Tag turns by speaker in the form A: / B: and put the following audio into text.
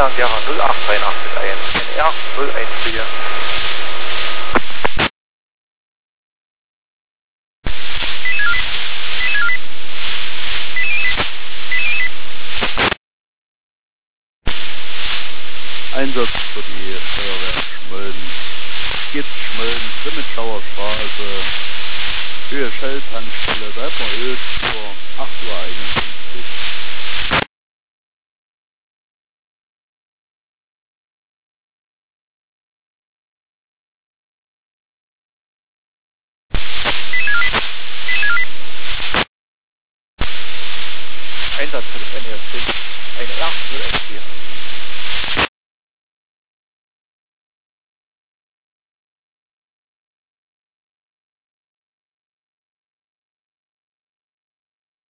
A: Angera 0838 mit INR 014.
B: Einsatz für die Feuerwehr Schmölln. Geht Schmölln, Grimmitschauer Straße, Höhe Shell-Tankstelle, da hat man Ölspur, 8:51 Uhr.
A: Einsatz für das NR 10, NR 014.